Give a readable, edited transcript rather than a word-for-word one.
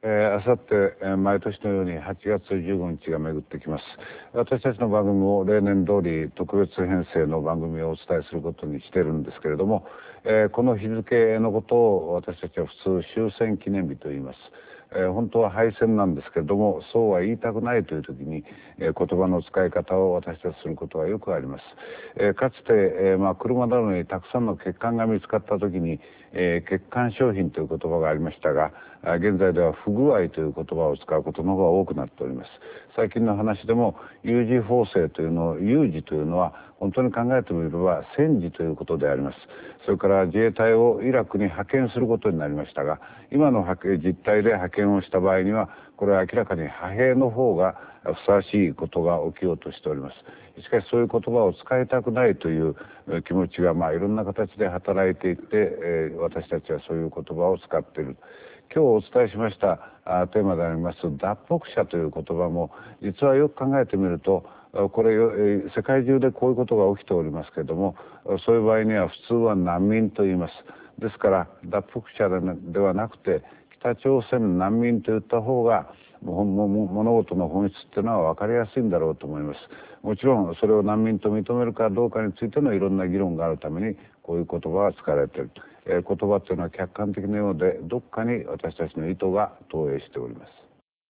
あさって、毎年のように8月15日が巡ってきます。私たちの番組も例年通り特別編成の番組をお伝えすることにしているんですけれども、この日付のことを私たちは普通終戦記念日と言います。本当は敗戦なんですけれども、そうは言いたくないという時に、言葉の使い方を私たちすることがよくあります。かつて、車などにたくさんの欠陥が見つかった時に、欠陥商品という言葉がありましたが、現在では不具合という言葉を使うことの方が多くなっております。最近の話でも有事法制というのを、有事というのは本当に考えてみれば戦時ということであります。それから自衛隊をイラクに派遣することになりましたが、今の実態で派遣をした場合には、これは明らかに派兵の方がふさわしいことが起きようとしております。しかしそういう言葉を使いたくないという気持ちがいろんな形で働いていて、私たちはそういう言葉を使っている。今日お伝えしましたテーマであります脱北者という言葉も、実はよく考えてみると、これ世界中でこういうことが起きておりますけれども、そういう場合には普通は難民と言います。ですから脱北者ではなくて北朝鮮難民と言った方が物事の本質っていうのは分かりやすいんだろうと思います。もちろんそれを難民と認めるかどうかについてのいろんな議論があるためにこういう言葉が使われている。言葉っていうのは客観的なようで、どっかに私たちの意図が投影しております。